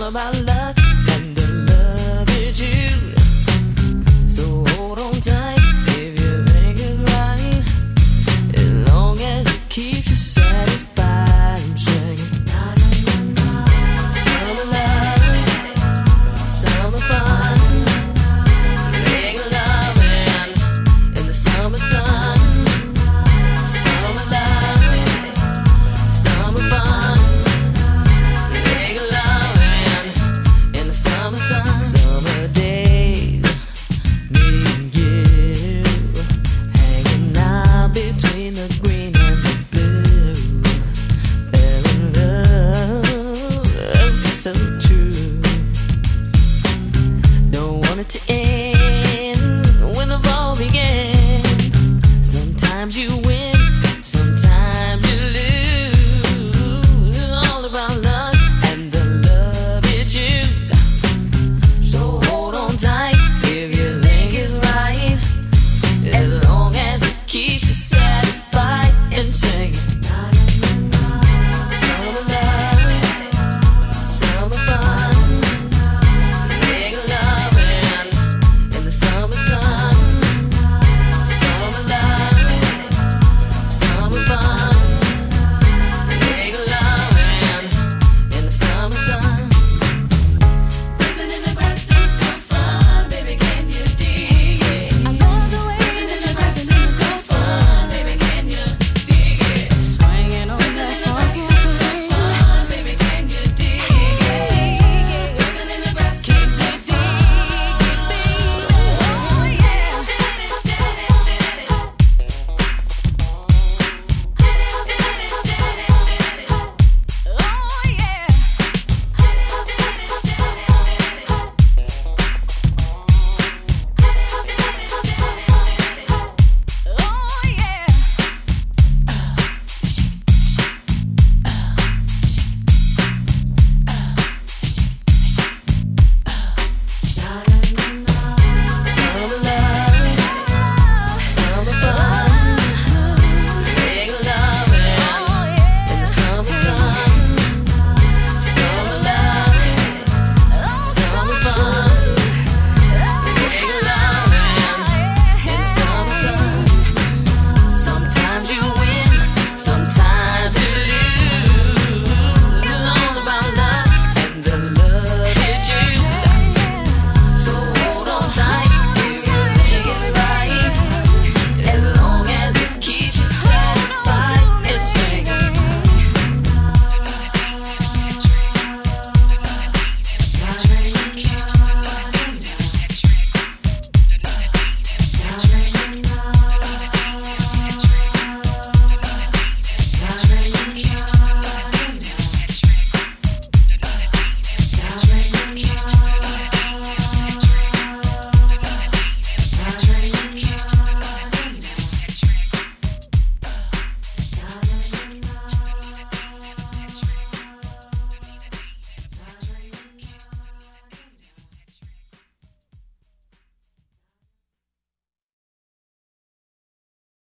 about luck and the love is you. So hold on tight if you think it's right, as long as it keeps you satisfied. I'm singing summer love, summer fun, make loving in the summer sun. Summer love, summer fun, make loving in the summer sun. Summer days, me and you, hanging out between the green and the blue, fell in love, so true. Don't want it to end.